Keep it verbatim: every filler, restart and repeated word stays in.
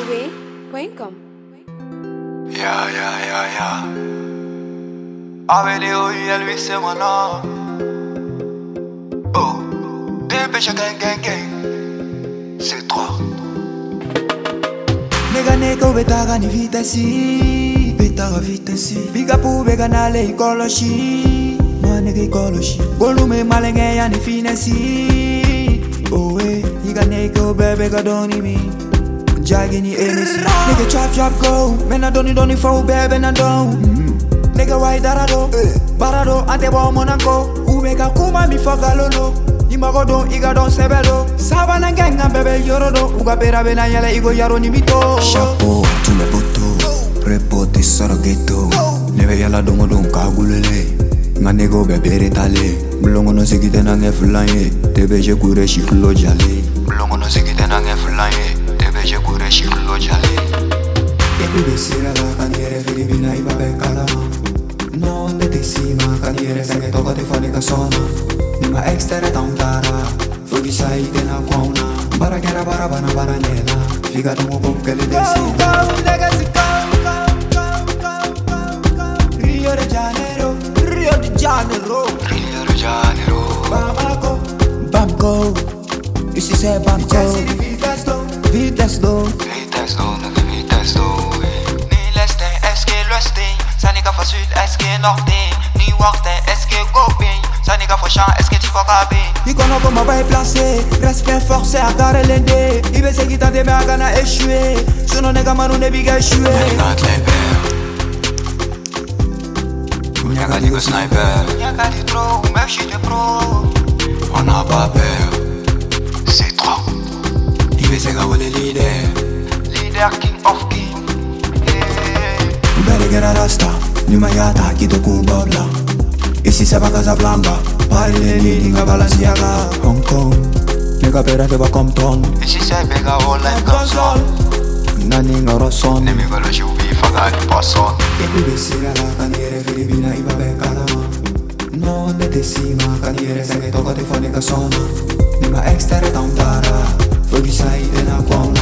Zoe point com. Yeah, yeah, yeah, yeah. Avenue Elvis, c'est mon nom. Oh, dépêche, gang, gang, gang. C'est trop. Nega nega ubetaga ni vitasi, betaga vitasi. Biga pu bega nale ikoloshi, ma nega ikoloshi. Volume malenge ya ni finesi. Oh eh, iga nega ubebe ga doni mi. Jaggy ni N C. Nigga chop chop go, man I don't need only for baby na don. Nigga why darado, barado ante bo monako. Ubega kuma mi foga lolo. Imago don iga don sebelo. Savana ganga bebe yorodo. Uga pera bena yale igo yaro ni mito. Chapeau, tous les potos, repote soro ghetto. Neve yala dongo don kagulele. Nganego bebe retale. Mlongo no sigite na ngefulanye. Tebe je kure shikulo jale. Mlongo no sigite na ngefulanye. Tebe je kure shikulo jale. Ebi besira la kaniere filipina iba be kalama. No onde te sima kaniere senge toka te fone kasona. Nima extra tantara. Fogi sai te na kwauna. Bara kera bara bana bara nela. Figa tomo pop que le desina. Rio de Janeiro, Rio de Janeiro, Rio de Janeiro. Bamako, Bamako. Ici c'est Bamako. Vitesse low, vitesse low. Vitesse d'eau, nigga, vitesse d'eau. Ni l'est, est-ce que l'ouest? Ça n'est qu'à faire sud, est-ce que nord? Ni ouest, est-ce que go? Ça n'est qu'à faire champ, est-ce que tu vas caber? Icono comme va placé, respect forcé à carrer l'endé. Il veut se quitter de ma gana échoué. Sono nega manu ne biga échoué. Regarde les pères. Y'a dit que sniper. Y'a dit trop, même je suis de pro. On n'a pas peur. C'est trop. Il veut se gaver les leaders. Leader king of king. Belle guerra rasta, Nima yata kito kubabla. Ici c'est pas Casablanca, Paris les lignes à Balenciaga. Hong Kong, nigga pera te va comme ton. Ici c'est Bega Online Console. Nani nga roson. Nemico lo ci ubi faga di passon. Ebi besira la caniere filipina iba be kalama. No onde te sima caniere senge toka te fone kasona. Nima extra tantara, fogi sai te na kwauna.